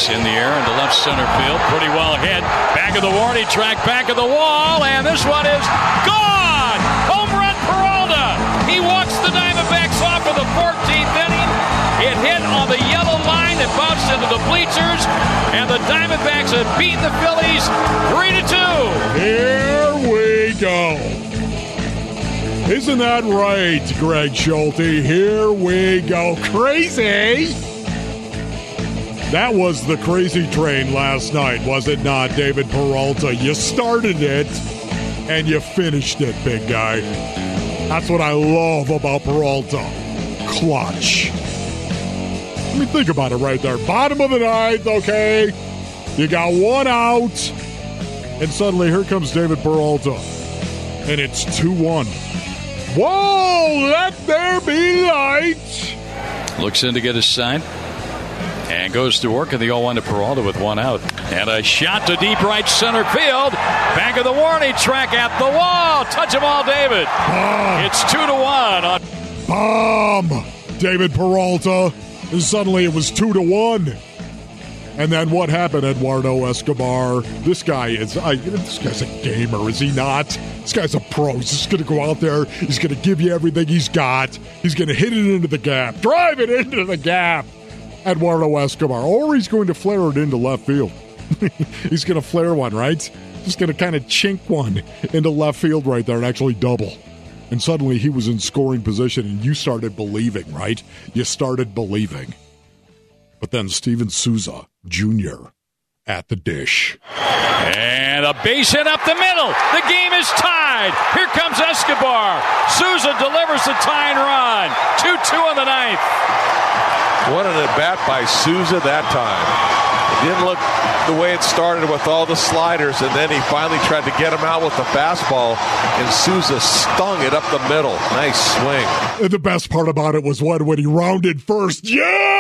This in the air into left center field. Pretty well hit. Back of the warning track, back of the wall, and this one is gone! Home run Peralta! He walks the Diamondbacks off for the 14th inning. It hit on the yellow line and bounced into the bleachers, and the Diamondbacks have beaten the Phillies 3-2. Here we go. Isn't that right, Greg Schulte? Here we go. Crazy! That was the crazy train last night, was it not, David Peralta? You started it, and you finished it, big guy. That's what I love about Peralta. Clutch. I mean, think about it right there. Bottom of the ninth, okay? You got one out, and suddenly here comes David Peralta, and it's 2-1. Whoa, let there be light. Looks in to get his sign. And goes to work in the 0-1 to Peralta with one out. And a shot to deep right center field. Back of the warning track at the wall. Touch him all, David. It's 2-1. Bomb! David Peralta. And suddenly it was 2-1. And then what happened, Eduardo Escobar? This guy's a gamer, is he not? This guy's a pro. He's just going to go out there. He's going to give you everything he's got. He's going to hit it into the gap. Drive it into the gap. Eduardo Escobar. Or he's going to flare it into left field. He's going to flare one, right? Just going to kind of chink one into left field right there and actually double. And suddenly he was in scoring position and you started believing, right? You started believing. But then Steven Souza Jr. at the dish. And a base hit up the middle. The game is tied. Here comes Escobar. Souza delivers the tying run. 2-2 in the ninth. What an at-bat by Souza that time. It didn't look the way it started with all the sliders, and then he finally tried to get him out with the fastball, and Souza stung it up the middle. Nice swing. And the best part about it was when he rounded first. Yeah!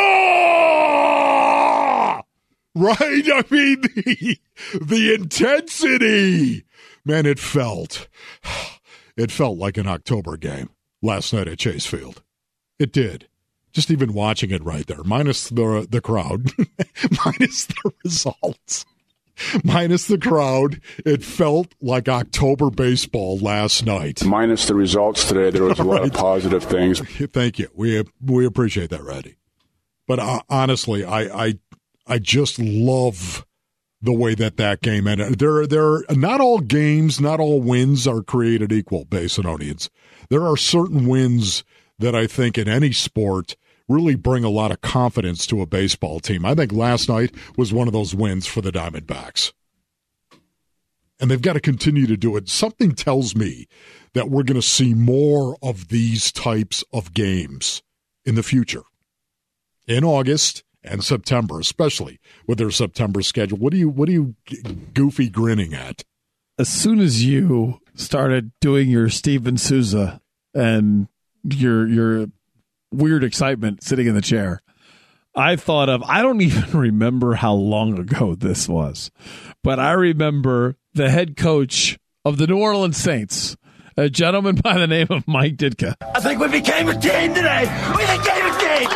Right? I mean, the intensity. Man, it felt like an October game last night at Chase Field. It did. Just even watching it right there, minus the crowd, minus the results, minus the crowd, it felt like October baseball last night. Minus the results today, there was a lot of positive things. Thank you. We appreciate that, Randy. But honestly, I just love the way that game ended. There not all games, not all wins are created equal, Basinonians. There are certain wins that I think in any sport really bring a lot of confidence to a baseball team. I think last night was one of those wins for the Diamondbacks. And they've got to continue to do it. Something tells me that we're going to see more of these types of games in the future. In August and September, especially with their September schedule. What are you goofy grinning at? As soon as you started doing your Steven Souza and your weird excitement sitting in the chair, I thought of, I don't even remember how long ago this was, but I remember the head coach of the New Orleans Saints, a gentleman by the name of Mike Ditka. I think we became a team today. We became a team.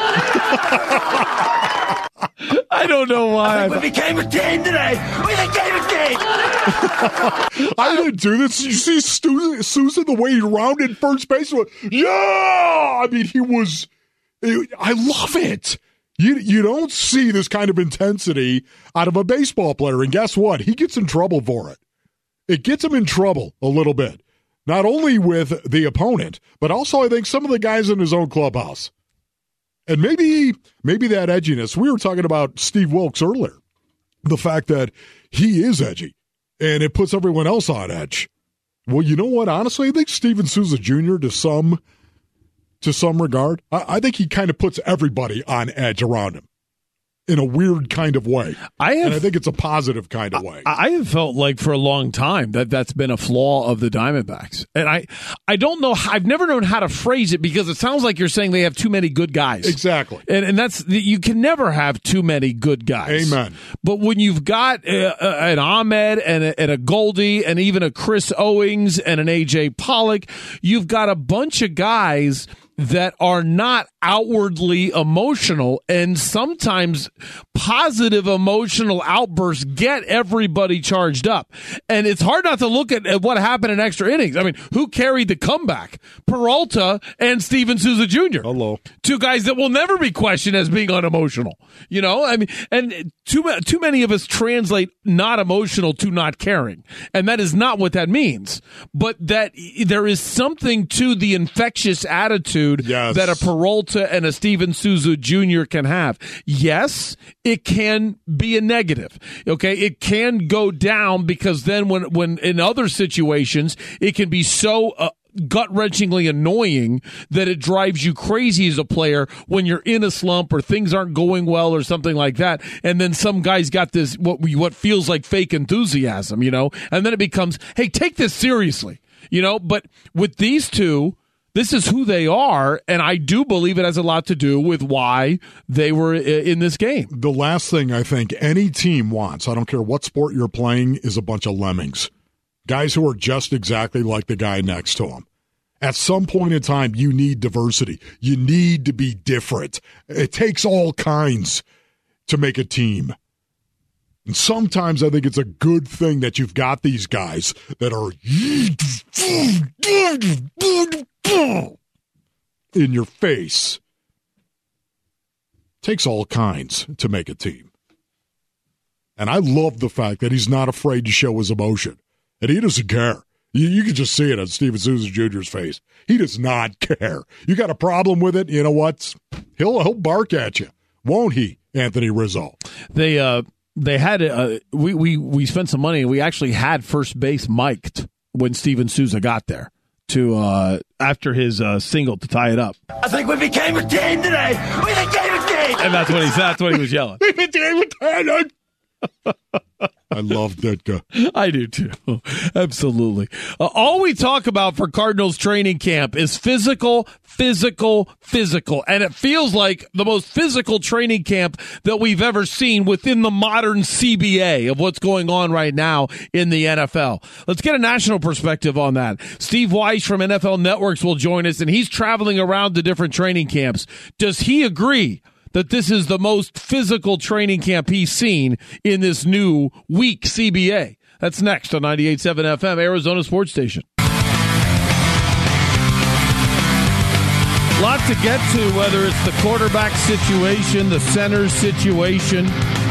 I don't know why. I think we became a team today. We became a team. I didn't do this. You see Souza, the way he rounded first base. Yeah! I mean, I love it. You don't see this kind of intensity out of a baseball player. And guess what? He gets in trouble for it. It gets him in trouble a little bit. Not only with the opponent, but also I think some of the guys in his own clubhouse. And maybe that edginess. We were talking about Steve Wilkes earlier. The fact that he is edgy, and it puts everyone else on edge. Well, you know what? Honestly, I think Steven Souza Jr., to some regard, I think he kind of puts everybody on edge around him in a weird kind of way. And I think it's a positive kind of way. I have felt like for a long time that's been a flaw of the Diamondbacks. And I don't know, I've never known how to phrase it because it sounds like you're saying they have too many good guys. Exactly. And that's, you can never have too many good guys. Amen. But when you've got an Ahmed and a Goldie and even a Chris Owings and an A.J. Pollock, you've got a bunch of guys that are not outwardly emotional, and sometimes positive emotional outbursts get everybody charged up. And it's hard not to look at what happened in extra innings. I mean, who carried the comeback? Peralta and Steven Souza Jr. Hello. Two guys that will never be questioned as being unemotional. You know, I mean, and too many of us translate not emotional to not caring. And that is not what that means. But that there is something to the infectious attitude that a Peralta and a Steven Souza Jr. can have. Yes, it can be a negative. Okay, it can go down because then when in other situations it can be so gut-wrenchingly annoying that it drives you crazy as a player when you're in a slump or things aren't going well or something like that, and then some guy's got this what feels like fake enthusiasm, you know, and then it becomes, hey, take this seriously, you know. But with these two, this is who they are, and I do believe it has a lot to do with why they were in this game. The last thing I think any team wants, I don't care what sport you're playing, is a bunch of lemmings. Guys who are just exactly like the guy next to him. At some point in time, you need diversity. You need to be different. It takes all kinds to make a team. And sometimes I think it's a good thing that you've got these guys that are in your face. Takes all kinds to make a team. And I love the fact that he's not afraid to show his emotion. And he doesn't care. You can just see it on Steven Souza Jr.'s face. He does not care. You got a problem with it, you know what? He'll bark at you, won't he, Anthony Rizzo? They had we spent some money. We actually had first base mic'd when Steven Souza got there to after his single to tie it up. I think we became a team today. We became a team. And that's what he was yelling. We became a team. I love Ditka. I do too. Absolutely. All we talk about for Cardinals training camp is physical. And it feels like the most physical training camp that we've ever seen within the modern CBA of what's going on right now in the NFL. Let's get a national perspective on that. Steve Weiss from NFL Networks will join us, and he's traveling around to different training camps. Does he agree that this is the most physical training camp he's seen in this new week CBA? That's next on 98.7 FM, Arizona Sports Station. Lot to get to, whether it's the quarterback situation, the center situation,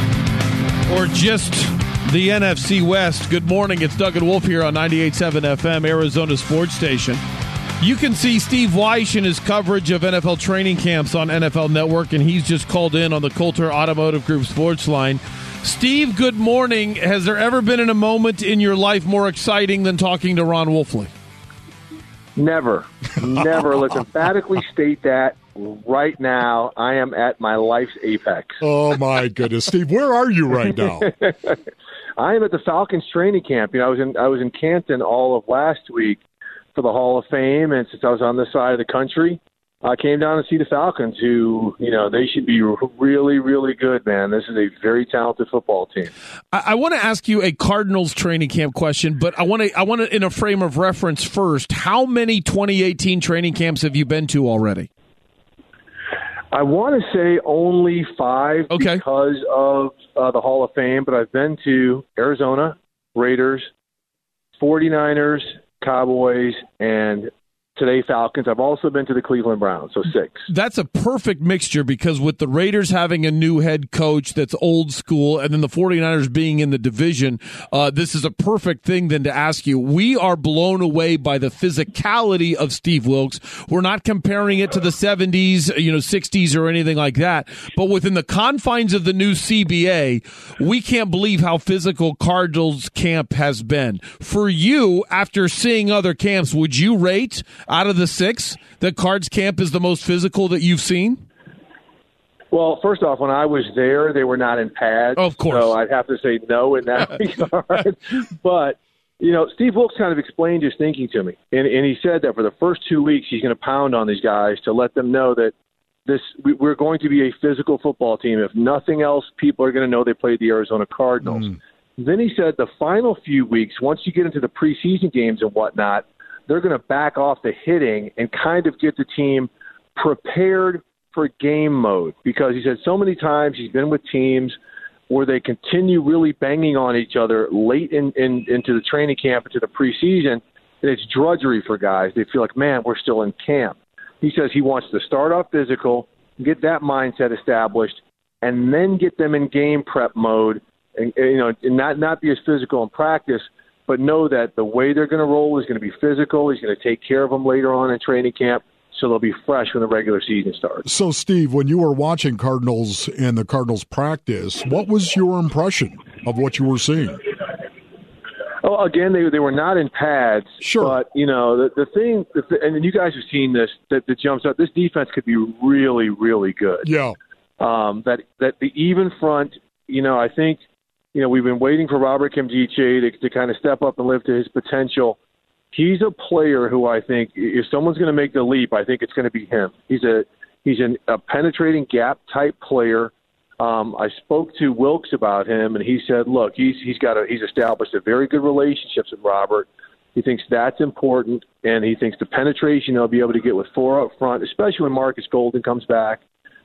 or just the NFC West. Good morning. It's Doug and Wolf here on 98.7 FM, Arizona Sports Station. You can see Steve Weiss in his coverage of NFL training camps on NFL Network, and he's just called in on the Coulter Automotive Group Sports Line. Steve, good morning. Has there ever been a moment in your life more exciting than talking to Ron Wolfley? Never. Let's emphatically state that right now I am at my life's apex. Oh, my goodness. Steve, where are you right now? I am at the Falcons training camp. You know, I was in Canton all of last week for the Hall of Fame, and since I was on this side of the country, I came down to see the Falcons, who, you know, they should be really, really good, man. This is a very talented football team. I want to ask you a Cardinals training camp question, but I want to, in a frame of reference first, how many 2018 training camps have you been to already? I want to say only 5 okay, because of the Hall of Fame, but I've been to Arizona, Raiders, 49ers, Cowboys, and today Falcons. I've also been to the Cleveland Browns, so 6. That's a perfect mixture, because with the Raiders having a new head coach that's old school, and then the 49ers being in the division, this is a perfect thing then to ask you. We are blown away by the physicality of Steve Wilks. We're not comparing it to the 70s, 60s or anything like that, but within the confines of the new CBA, we can't believe how physical Cardinals camp has been. For you, after seeing other camps, would you rate out of the 6 that Cards camp is the most physical that you've seen? Well, first off, when I was there, they were not in pads. Of course. So I'd have to say no in that regard. But, Steve Wilks kind of explained his thinking to me. And he said that for the first 2 weeks, he's going to pound on these guys to let them know that we're going to be a physical football team. If nothing else, people are going to know they played the Arizona Cardinals. Then he said the final few weeks, once you get into the preseason games and whatnot, they're going to back off the hitting and kind of get the team prepared for game mode, because he said so many times he's been with teams where they continue really banging on each other late into the training camp, into the preseason, and it's drudgery for guys. They feel like, man, we're still in camp. He says he wants to start off physical, get that mindset established, and then get them in game prep mode, and not be as physical in practice, but know that the way they're going to roll is going to be physical. He's going to take care of them later on in training camp, so they'll be fresh when the regular season starts. So, Steve, when you were watching Cardinals and the Cardinals practice, what was your impression of what you were seeing? Oh, again, they were not in pads. Sure. But, the thing, and you guys have seen this, that jumps out, this defense could be really, really good. Yeah. That the even front, I think, we've been waiting for Robert Nkemdiche to kind of step up and live to his potential. He's a player who I think, if someone's going to make the leap, I think it's going to be him. He's a penetrating gap-type player. I spoke to Wilks about him, and he said, look, he's established a very good relationships with Robert. He thinks that's important, and he thinks the penetration he'll be able to get with four up front, especially when Marcus Golden comes back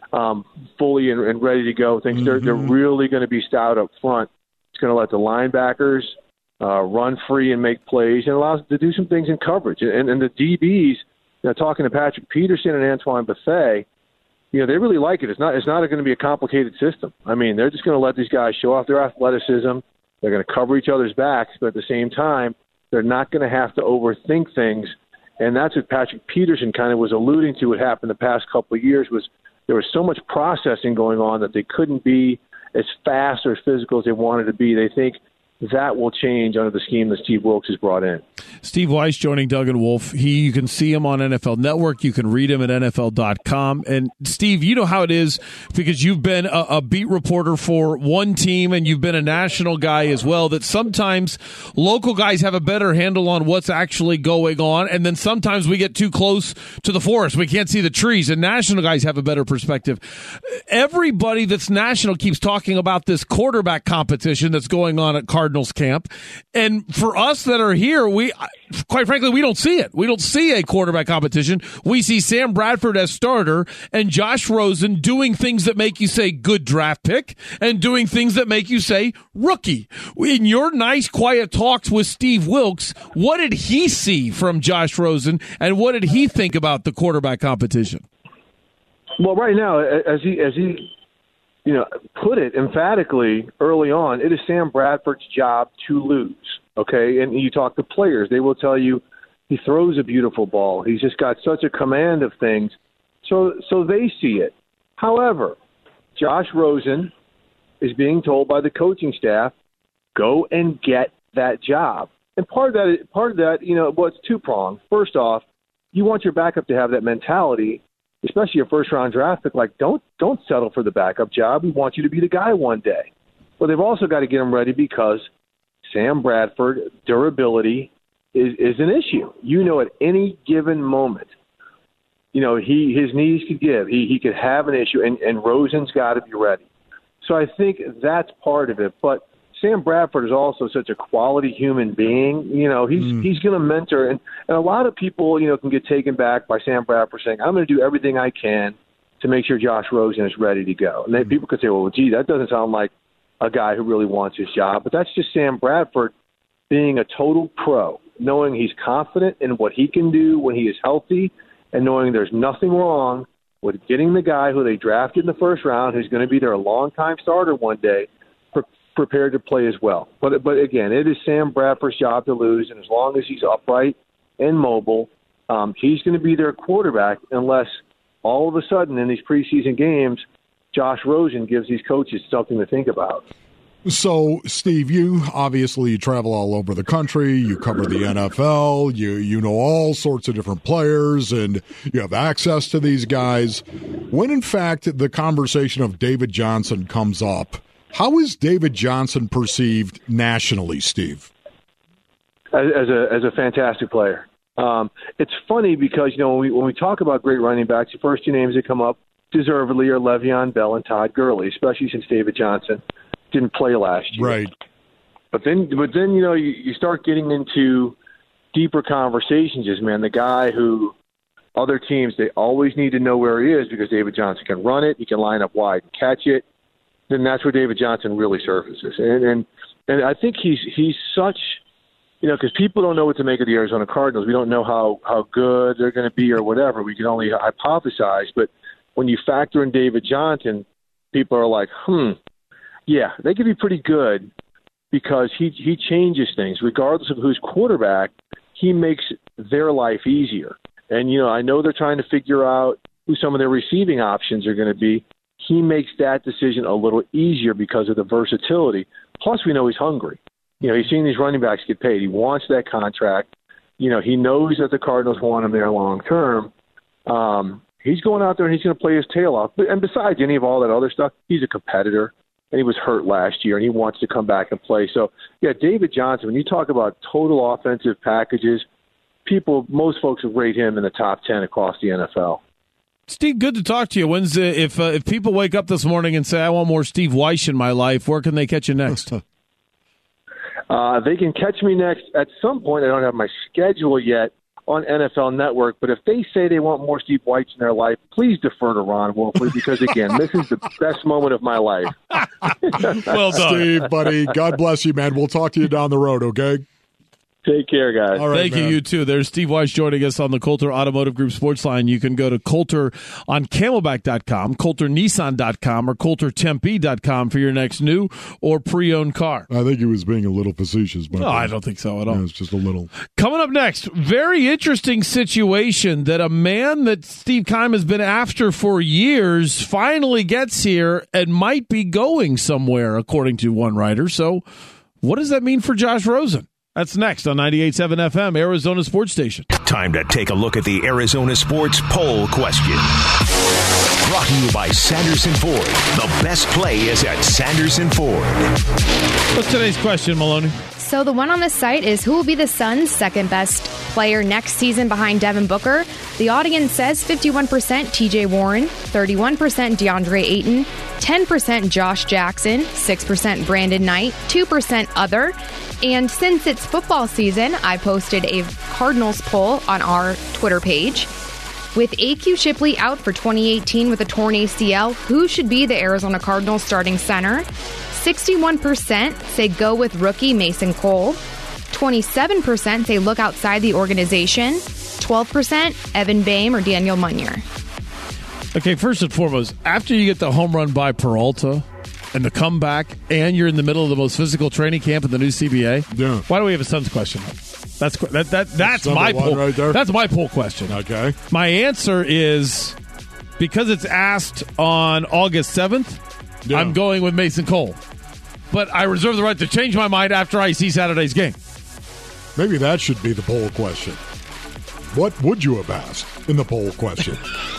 fully and ready to go. Thinks they're really going to be stout up front. It's going to let the linebackers run free and make plays, and allows them to do some things in coverage. And the DBs, talking to Patrick Peterson and Antoine Bethea, they really like it. It's not going to be a complicated system. I mean, they're just going to let these guys show off their athleticism. They're going to cover each other's backs, but at the same time, they're not going to have to overthink things. And that's what Patrick Peterson kind of was alluding to. What happened the past couple of years was there was so much processing going on that they couldn't be as fast or as physical as they wanted to be. They think that will change under the scheme that Steve Wilks has brought in. Steve Weiss joining Doug and Wolf. You can see him on NFL Network. You can read him at NFL.com. And, Steve, you know how it is because you've been a beat reporter for one team and you've been a national guy as well, that sometimes local guys have a better handle on what's actually going on, and then sometimes we get too close to the forest. We can't see the trees, and national guys have a better perspective. Everybody that's national keeps talking about this quarterback competition that's going on at Cardinals camp. And for us that are here, quite frankly, we don't see it. We don't see a quarterback competition. We see Sam Bradford as starter and Josh Rosen doing things that make you say good draft pick and doing things that make you say rookie. In your nice, quiet talks with Steve Wilks, what did he see from Josh Rosen and what did he think about the quarterback competition? Well, right now, as he put it emphatically early on, it is Sam Bradford's job to lose, okay? And you talk to players, they will tell you he throws a beautiful ball. He's just got such a command of things, so they see it. However, Josh Rosen is being told by the coaching staff, go and get that job. And part of that, it's two-pronged. First off, you want your backup to have that mentality, especially a first-round draft pick, like don't settle for the backup job. We want you to be the guy one day. Well, they've also got to get him ready because Sam Bradford, durability is an issue. At any given moment, his knees could give. He could have an issue, and Rosen's got to be ready. So I think that's part of it. But Sam Bradford is also such a quality human being. He's going to mentor. And a lot of people, can get taken back by Sam Bradford saying, I'm going to do everything I can to make sure Josh Rosen is ready to go. And then people could say, well, gee, that doesn't sound like a guy who really wants his job. But that's just Sam Bradford being a total pro, knowing he's confident in what he can do when he is healthy and knowing there's nothing wrong with getting the guy who they drafted in the first round who's going to be their longtime starter one day prepared to play as well. But again, it is Sam Bradford's job to lose, and as long as he's upright and mobile, he's going to be their quarterback unless all of a sudden in these preseason games, Josh Rosen gives these coaches something to think about. So, Steve, you obviously travel all over the country. You cover the NFL. You know all sorts of different players, and you have access to these guys. When, in fact, the conversation of David Johnson comes up, how is David Johnson perceived nationally, Steve? As a fantastic player. It's funny because when we talk about great running backs, the first two names that come up deservedly are Le'Veon Bell and Todd Gurley, especially since David Johnson didn't play last year. Right. But then you start getting into deeper conversations. The guy who other teams, they always need to know where he is because David Johnson can run it. He can line up wide and catch it. Then that's where David Johnson really surfaces. And I think he's such, because people don't know what to make of the Arizona Cardinals. We don't know how good they're going to be or whatever. We can only hypothesize. But when you factor in David Johnson, people are like, yeah, they could be pretty good because he changes things. Regardless of who's quarterback, he makes their life easier. And, I know they're trying to figure out who some of their receiving options are going to be. He makes that decision a little easier because of the versatility. Plus, we know he's hungry. He's seen these running backs get paid. He wants that contract. He knows that the Cardinals want him there long term. He's going out there and he's going to play his tail off. And besides any of all that other stuff, he's a competitor. And he was hurt last year, and he wants to come back and play. So, yeah, David Johnson, when you talk about total offensive packages, most folks would rate him in the top 10 across the NFL. Steve, good to talk to you. If people wake up this morning and say, I want more Steve Wyche in my life, where can they catch you next? They can catch me next at some point. I don't have my schedule yet on NFL Network, but if they say they want more Steve Wyche in their life, please defer to Ron Wolfley because, again, this is the best moment of my life. Well done. Steve, buddy. God bless you, man. We'll talk to you down the road, okay? Take care, guys. All right, Thank you, you too. There's Steve Wyche joining us on the Coulter Automotive Group Sports Line. You can go to Coulter on Camelback.com, CoulterNissan.com, or CoulterTempe.com for your next new or pre-owned car. I think he was being a little facetious. No, I don't think so at all. It's just a little. Coming up next, very interesting situation that a man that Steve Keim has been after for years finally gets here and might be going somewhere, according to one writer. So what does that mean for Josh Rosen? That's next on 98.7 FM, Arizona Sports Station. Time to take a look at the Arizona Sports Poll Question. Brought to you by Sanderson Ford. The best play is at Sanderson Ford. What's today's question, Maloney? So the one on the site is, who will be the Suns' second best player next season behind Devin Booker? The audience says 51% TJ Warren, 31% DeAndre Ayton, 10% Josh Jackson, 6% Brandon Knight, 2% other. And since it's football season, I posted a Cardinals poll on our Twitter page. With A.Q. Shipley out for 2018 with a torn ACL, who should be the Arizona Cardinals starting center? 61% say go with rookie Mason Cole. 27% say look outside the organization. 12% Evan Boehm or Daniel Munyer. Okay, first and foremost, after you get the home run by Peralta and the comeback, and you're in the middle of the most physical training camp in the new CBA, why do we have a Suns question? That's my poll. Right there. That's my poll question. Okay. My answer is because it's asked on August 7th, I'm going with Mason Cole. But I reserve the right to change my mind after I see Saturday's game. Maybe that should be the poll question. What would you have asked in the poll question?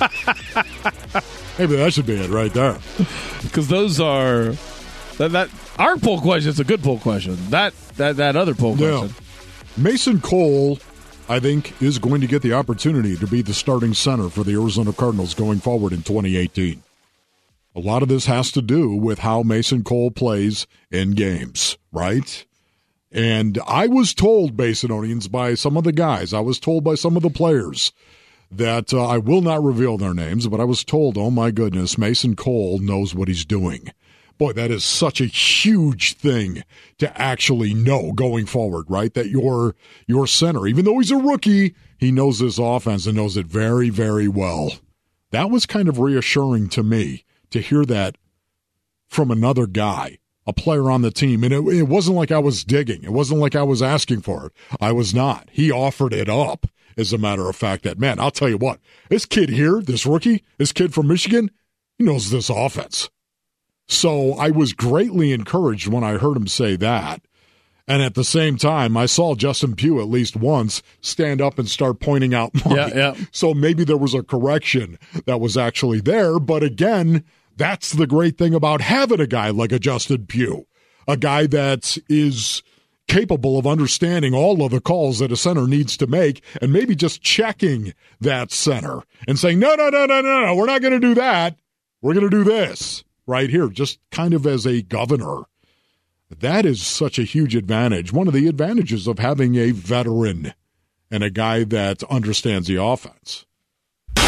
Maybe that should be it right there. Because those are that our poll question is a good poll question. That other poll question. Mason Cole, I think, is going to get the opportunity to be the starting center for the Arizona Cardinals going forward in 2018. A lot of this has to do with how Mason Cole plays in games, right? And I was told, Basinonians, by some of the guys, I was told by some of the players that I will not reveal their names, but I was told, oh my goodness, Mason Cole knows what he's doing. Boy, that is such a huge thing to actually know going forward, right? That your center, even though he's a rookie, he knows this offense and knows it very, very well. That was kind of reassuring to me to hear that from another guy, a player on the team. And it wasn't like I was digging. It wasn't like I was asking for it. I was not. He offered it up, as a matter of fact. That, man, I'll tell you what, this kid here, this rookie, this kid from Michigan, he knows this offense. So I was greatly encouraged when I heard him say that. And at the same time, I saw Justin Pugh at least once stand up and start pointing out Mike. Yeah. So maybe there was a correction that was actually there. But again, that's the great thing about having a guy like a Justin Pugh, a guy that is capable of understanding all of the calls that a center needs to make and maybe just checking that center and saying, no, we're not going to do that. We're going to do this right here, just kind of as a governor. That is such a huge advantage. One of the advantages of having a veteran and a guy that understands the offense.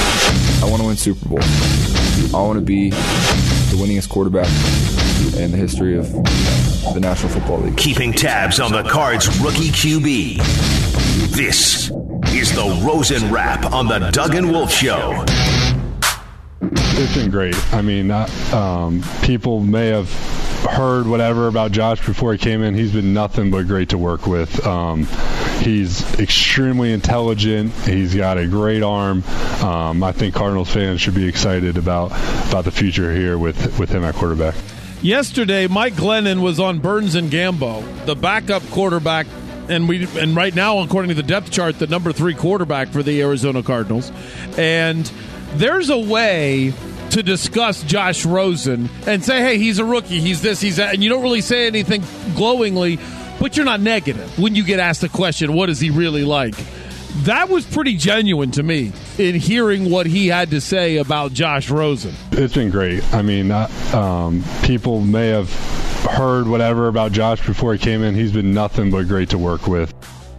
I want to win Super Bowl. I want to be the winningest quarterback in the history of the National Football League. Keeping tabs on the Cards' rookie QB. This is the Rosen Wrap on the Doug and Wolf Show. It's been great. I mean, people may have heard whatever about Josh before he came in. He's been nothing but great to work with. He's extremely intelligent. He's got a great arm. I think Cardinals fans should be excited about the future here with him at quarterback. Yesterday, Mike Glennon was on Burns and Gambo, the backup quarterback, and right now, according to the depth chart, the number 3 quarterback for the Arizona Cardinals. And there's a way to discuss Josh Rosen and say, hey, he's a rookie, he's this, he's that, and you don't really say anything glowingly, but you're not negative when you get asked the question, what is he really like? That was pretty genuine to me in hearing what he had to say about Josh Rosen. It's been great. I mean, people may have heard whatever about Josh before he came in. He's been nothing but great to work with.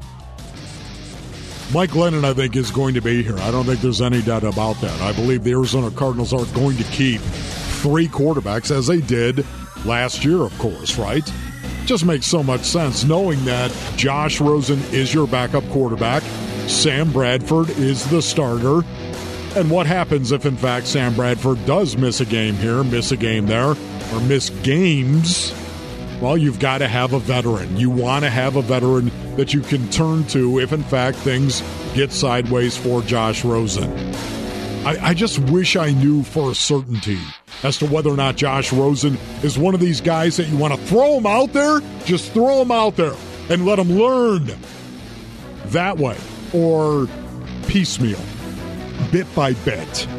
Mike Glennon, I think, is going to be here. I don't think there's any doubt about that. I believe the Arizona Cardinals are going to keep 3 quarterbacks, as they did last year, of course, right? Just makes so much sense knowing that Josh Rosen is your backup quarterback, Sam Bradford is the starter, and what happens if, in fact, Sam Bradford does miss a game here, miss a game there, or miss games? Well, you've got to have a veteran. You want to have a veteran that you can turn to if, in fact, things get sideways for Josh Rosen. I just wish I knew for a certainty as to whether or not Josh Rosen is one of these guys that you want to throw him out there, just throw him out there and let him learn that way, or piecemeal, bit by bit.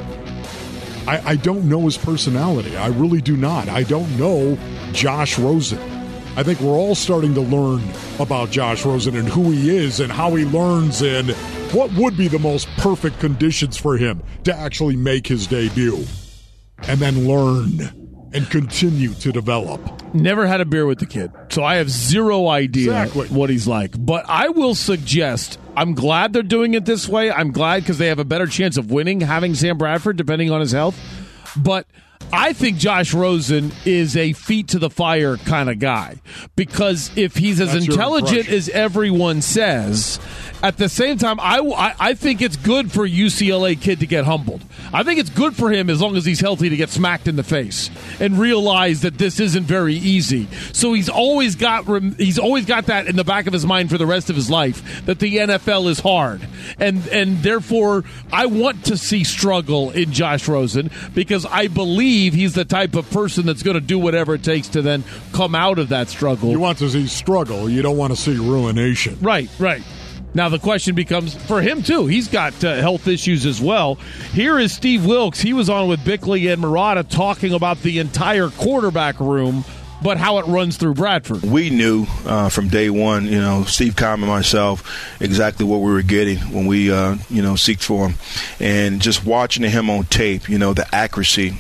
I don't know his personality. I really do not. I don't know Josh Rosen. I think we're all starting to learn about Josh Rosen and who he is and how he learns and what would be the most perfect conditions for him to actually make his debut and then learn and continue to develop. Never had a beer with the kid, so I have zero idea what he's like. But I will suggest, I'm glad they're doing it this way. I'm glad because they have a better chance of winning having Sam Bradford, depending on his health. But I think Josh Rosen is a feet to the fire kind of guy, because if he's as intelligent as everyone says, at the same time, I think it's good for a UCLA kid to get humbled. I think it's good for him as long as he's healthy to get smacked in the face and realize that this isn't very easy. So he's always got that in the back of his mind for the rest of his life, that the NFL is hard. And therefore, I want to see struggle in Josh Rosen, because I believe he's the type of person that's going to do whatever it takes to then come out of that struggle. You want to see struggle. You don't want to see ruination. Right. Now the question becomes, for him too, he's got health issues as well. Here is Steve Wilks. He was on with Bickley and Murata talking about the entire quarterback room, but how it runs through Bradford. We knew from day one, Steve Keim and myself, exactly what we were getting when we, seeked for him. And just watching him on tape, the accuracy,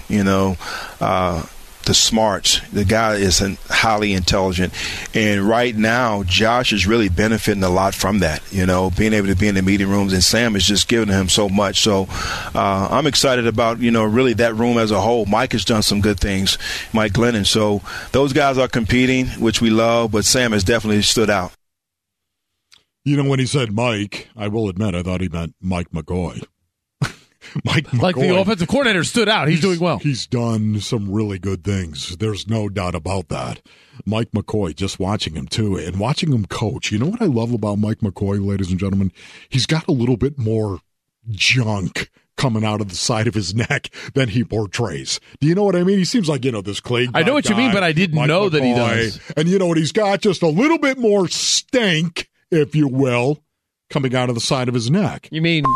the smarts. The guy is highly intelligent. And right now, Josh is really benefiting a lot from that, being able to be in the meeting rooms. And Sam is just giving him so much. So I'm excited about, really that room as a whole. Mike has done some good things, Mike Glennon. So those guys are competing, which we love, but Sam has definitely stood out. When he said Mike, I will admit I thought he meant Mike McCoy. Mike McCoy, like the offensive coordinator, stood out. He's doing well. He's done some really good things. There's no doubt about that. Mike McCoy, just watching him too, and watching him coach. You know what I love about Mike McCoy, ladies and gentlemen? He's got a little bit more junk coming out of the side of his neck than he portrays. Do you know what I mean? He seems like, this clay. I know what you mean, but I didn't know that he does. And you know what he's got? Just a little bit more stank, if you will, coming out of the side of his neck. You mean...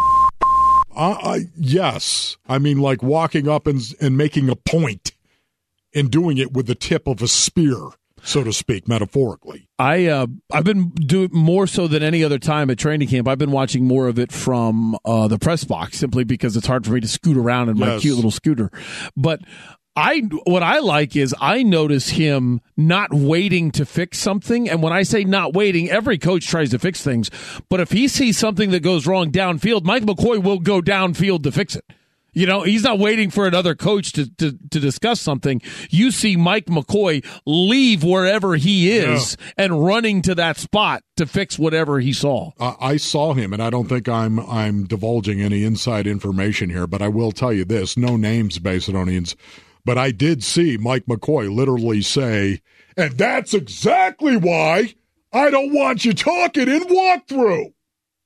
yes. I mean, like walking up and making a point and doing it with the tip of a spear, so to speak, metaphorically. I've been doing more so than any other time at training camp. I've been watching more of it from the press box, simply because it's hard for me to scoot around in my cute little scooter. But what I like is I notice him not waiting to fix something. And when I say not waiting, every coach tries to fix things. But if he sees something that goes wrong downfield, Mike McCoy will go downfield to fix it. You know, he's not waiting for another coach to discuss something. You see Mike McCoy leave wherever he is and running to that spot to fix whatever he saw. I saw him, and I don't think I'm divulging any inside information here, but I will tell you this, no names, Basinonians, but I did see Mike McCoy literally say, and that's exactly why I don't want you talking in walkthrough.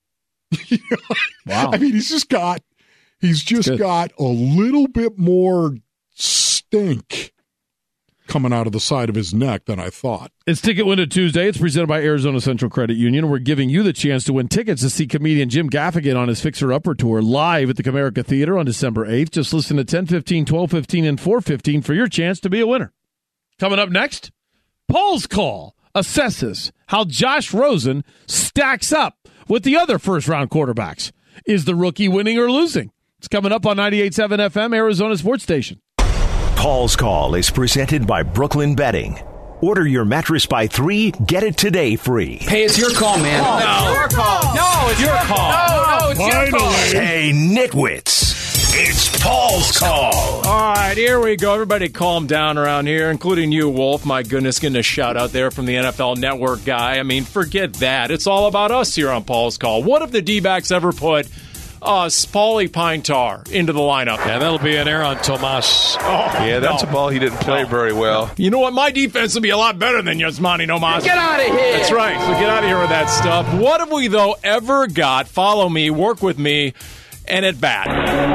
Wow. I mean, he's just got a little bit more stink coming out of the side of his neck than I thought. It's Ticket Window Tuesday. It's presented by Arizona Central Credit Union. We're giving you the chance to win tickets to see comedian Jim Gaffigan on his Fixer Upper Tour live at the Comerica Theater on December 8th. Just listen to 10:15, 12:15, and 4:15 for your chance to be a winner. Coming up next, Paul's Call assesses how Josh Rosen stacks up with the other first-round quarterbacks. Is the rookie winning or losing? It's coming up on 98.7 FM, Arizona Sports Station. Paul's Call is presented by Brooklyn Bedding. Order your mattress by 3, get it today free. Hey, it's your call, man. No, it's your call. No, it's your call. No, it's your call. Hey, nitwits. It's Paul's Call. All right, here we go. Everybody calm down around here, including you, Wolf. My goodness, getting a shout out there from the NFL Network guy. I mean, forget that. It's all about us here on Paul's Call. What if the D-backs ever put Paulie Pintar into the lineup? Yeah, that'll be an error on Tomas. Yeah, that's a ball he didn't play very well. You know what? My defense will be a lot better than Yasmani Tomas. Get out of here. That's right. So get out of here with that stuff. What have we, though, ever got? Follow me, work with me, and at bat.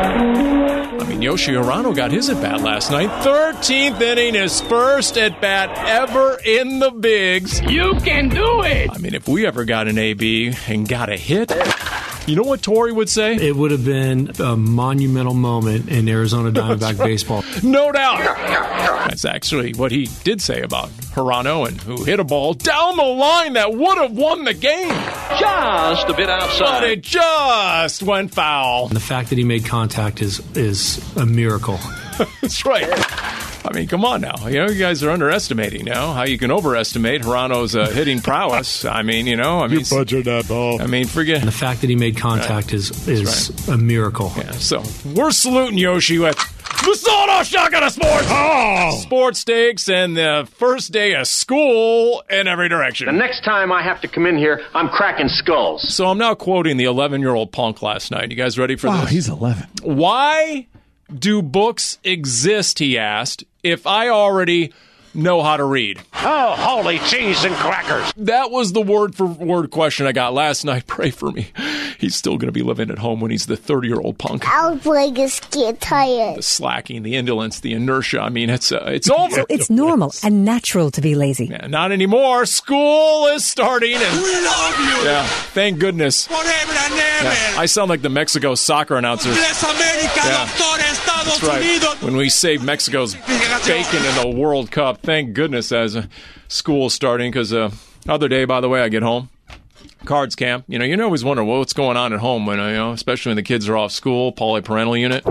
I mean, Yoshi Hirano got his at-bat last night. 13th inning, his first at-bat ever in the bigs. You can do it. I mean, if we ever got an AB and got a hit, you know what Torrey would say? It would have been a monumental moment in Arizona Diamondback baseball. No doubt. That's actually what he did say about Hirano, and who hit a ball down the line that would have won the game. Just a bit outside. But it just went foul. The fact that he made contact is a miracle. That's right. I mean, come on now. You know, you guys are underestimating now how you can overestimate Hirano's hitting prowess. I mean, you butchered that ball. I mean, forget. And the fact that he made contact is a miracle. Yeah, so we're saluting Yoshi with the Sono Shotgun of Sports. Oh! Sports stakes and the first day of school in every direction. The next time I have to come in here, I'm cracking skulls. So I'm now quoting the 11-year-old punk last night. You guys ready for this? Wow, he's 11. Why do books exist, he asked, if I already know how to read? Oh, holy cheese and crackers. That was the word-for-word question I got last night. Pray for me. He's still going to be living at home when he's the 30-year-old punk. Our legs get tired. The slacking, the indolence, the inertia. I mean, it's over. It's normal and natural to be lazy. Yeah, not anymore. School is starting. And, we love you. Yeah, thank goodness. Yeah, I sound like the Mexico soccer announcers. Yeah, that's right. When we save Mexico's bacon in the World Cup, thank goodness as school is starting, because other day, by the way, I get home. Cards camp. You always wonder what's going on at home when, especially when the kids are off school, polyparental unit.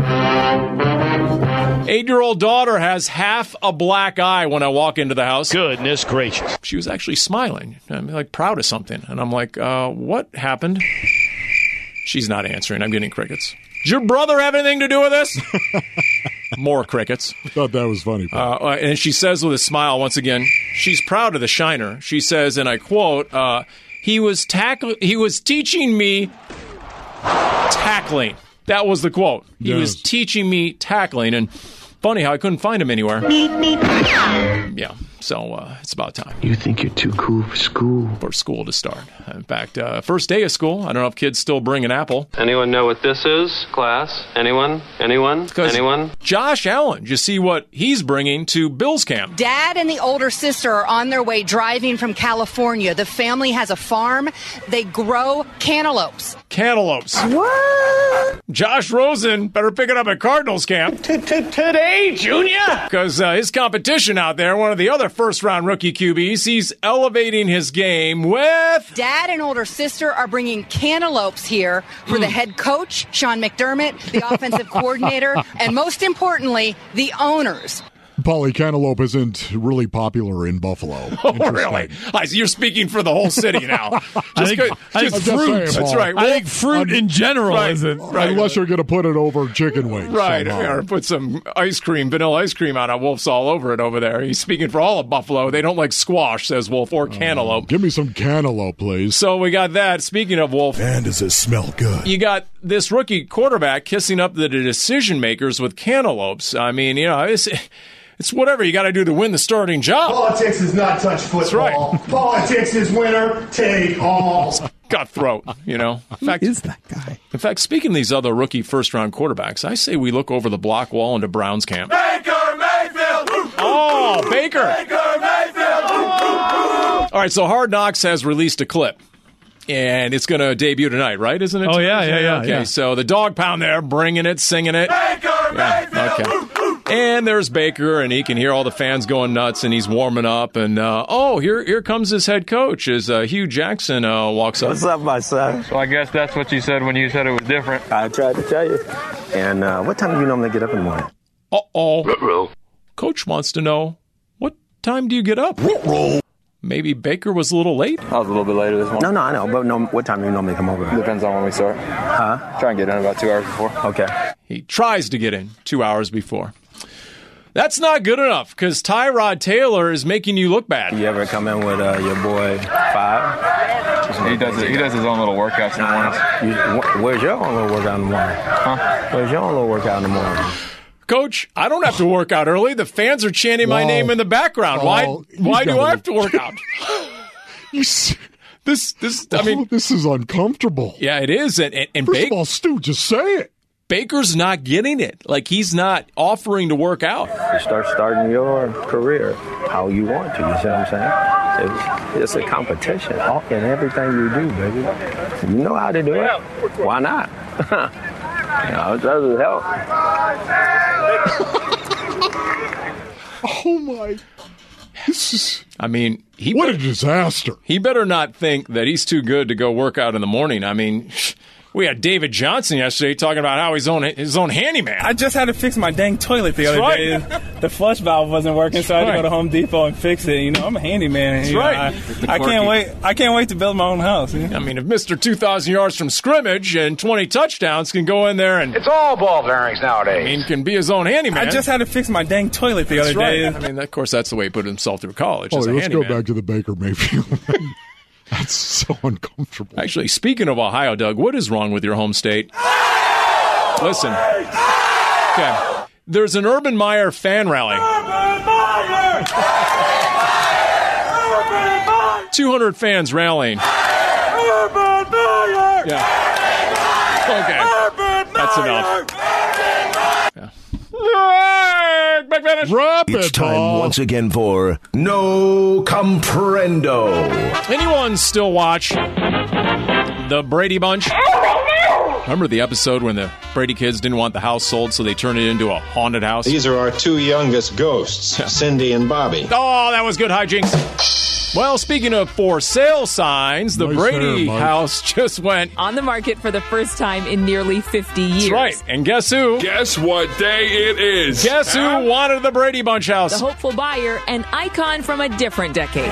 8-year-old daughter has half a black eye when I walk into the house. Goodness gracious. She was actually smiling. I'm like proud of something. And I'm like, what happened? She's not answering. I'm getting crickets. Does your brother have anything to do with this? More crickets. I thought that was funny. And she says with a smile, once again, she's proud of the shiner. She says, and I quote, he was teaching me tackling. That was the quote. He was teaching me tackling. And funny how I couldn't find him anywhere. Yeah, so it's about time. You think you're too cool for school? For school to start. In fact, first day of school. I don't know if kids still bring an apple. Anyone know what this is, class? Anyone? Anyone? Josh Allen, you see what he's bringing to Bill's camp. Dad and the older sister are on their way driving from California. The family has a farm. They grow cantaloupes. What? Josh Rosen better pick it up at Cardinals camp. Today, Junior? Because his competition out there, one of the other first-round rookie QBs, he's elevating his game with... Dad and older sister are bringing cantaloupes here for the head coach, Sean McDermott, the offensive coordinator, and most importantly, the owners. Paulie, cantaloupe isn't really popular in Buffalo. Oh, really? You're speaking for the whole city now. I think fruit. That's right. I think fruit in general isn't. Right. Unless you're going to put it over chicken wings. Right. somehow. Or put some vanilla ice cream on it. Wolf's all over it over there. He's speaking for all of Buffalo. They don't like squash, says Wolf, or cantaloupe. Give me some cantaloupe, please. So we got that. Speaking of Wolf. Man, does it smell good. You got this rookie quarterback kissing up the decision makers with cantaloupes. I mean, it's whatever you got to do to win the starting job. Politics is not touch football. That's right. Politics is winner take all. Cutthroat, In fact, Who is that guy? In fact, speaking of these other rookie first-round quarterbacks, I say we look over the block wall into Browns camp. Baker Mayfield. Oh, Baker. Baker Mayfield. All right, so Hard Knocks has released a clip. And it's going to debut tonight, right? Isn't it? Oh, yeah. Okay, so the dog pound there, bringing it, singing it. Baker Mayfield. Okay. And there's Baker, and he can hear all the fans going nuts, and he's warming up. And, here comes his head coach as Hugh Jackson walks up. What's up, my son? So I guess that's what you said when you said it was different. I tried to tell you. And what time do you normally get up in the morning? Uh-oh. Coach wants to know, what time do you get up? Maybe Baker was a little late? I was a little bit later this morning. No, I know. But what time do you normally come over? Depends on when we start. Huh? Try and get in about 2 hours before. Okay. He tries to get in 2 hours before. That's not good enough because Tyrod Taylor is making you look bad. You ever come in with your boy 5? He does his own little workouts in the mornings. Where's your own little workout in the morning? Huh? Where's your own little workout in the morning? Coach, I don't have to work out early. The fans are chanting my name in the background. Why do I have to work out? This is uncomfortable. Yeah, it is. And First of all, Stu, just say it. Baker's not getting it. Like, he's not offering to work out. You start starting your career how you want to. You see what I'm saying? It's a competition in everything you do, baby. You know how to do it. Why not? It doesn't help. Oh, my. What a disaster. He better not think that he's too good to go work out in the morning. I mean, we had David Johnson yesterday talking about how he's his own handyman. I just had to fix my dang toilet the other day. The flush valve wasn't working, so I had to go to Home Depot and fix it. I'm a handyman. That's right. I can't wait. I can't wait to build my own house. I mean, if Mr. 2,000 yards from scrimmage and 20 touchdowns can go in there and it's all ball bearings nowadays. I mean, can be his own handyman. I just had to fix my dang toilet the other day. I mean, of course, that's the way he put himself through college. Let's handyman. go back to the Baker Mayfield. That's so uncomfortable. Actually, speaking of Ohio, Doug, what is wrong with your home state? Listen. Okay. There's an Urban Meyer fan rally. 200 fans rallying. Yeah. Okay. That's enough. Yeah. It's time once again for No Comprendo. Anyone still watch the Brady Bunch? Remember the episode when the Brady kids didn't want the house sold, so they turned it into a haunted house? These are our two youngest ghosts, Cindy and Bobby. Oh, that was good hijinks. Well, speaking of for sale signs, the Brady house just went on the market for the first time in nearly 50 years. That's right. And guess who? Guess what day it is? Guess who wanted the Brady Bunch house? The hopeful buyer, an icon from a different decade.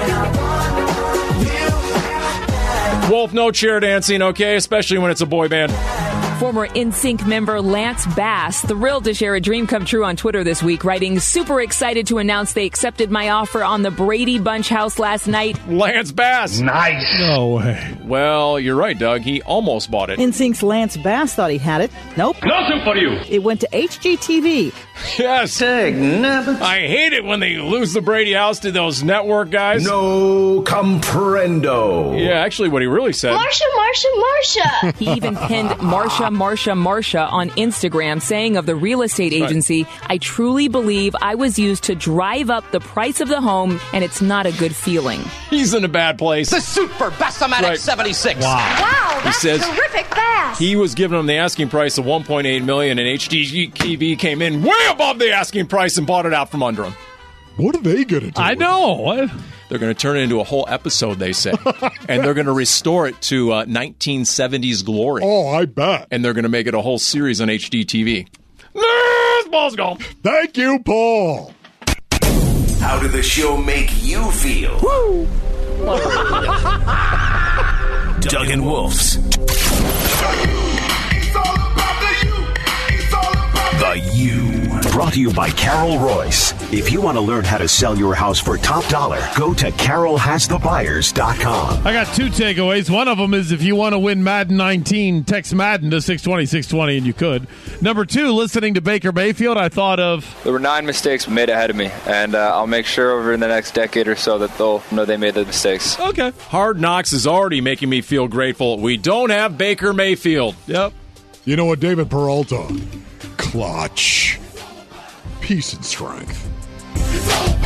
Wolf, no chair dancing, okay? Especially when it's a boy band. Former NSYNC member Lance Bass thrilled to share a dream come true on Twitter this week, writing, "Super excited to announce they accepted my offer on the Brady Bunch house last night." Lance Bass. Nice. No way. Well, you're right, Doug. He almost bought it. NSYNC's Lance Bass thought he had it. Nope. Nothing for you. It went to HGTV. Yes. I hate it when they lose the Brady house to those network guys. No comprendo. Yeah, actually what he really said. Marsha. He even pinned Marsha on Instagram, saying of the real estate agency, "I truly believe I was used to drive up the price of the home, and it's not a good feeling." He's in a bad place. The super Bass-O-Matic 76. Wow, that's says terrific fast. He was giving them the asking price of $1.8 million, and HGTV came in way above the asking price and bought it out from under him. What are they going to do? I know. What? They're going to turn it into a whole episode, they say. And they're going to restore it to 1970s glory. Oh, I bet. And they're going to make it a whole series on HGTV. There's Paul's golf. Thank you, Paul. How did the show make you feel? Woo! Doug and Wolf's The U. Brought to you by Carol Royce. If you want to learn how to sell your house for top dollar, go to carolhasthebuyers.com. I got two takeaways. One of them is if you want to win Madden 19, text Madden to 620, and you could. Number two, listening to Baker Mayfield, I thought of... There were 9 mistakes made ahead of me, and I'll make sure over in the next decade or so that they'll know they made the mistakes. Okay. Hard Knocks is already making me feel grateful. We don't have Baker Mayfield. Yep. You know what, David Peralta? Clutch. Peace and strength.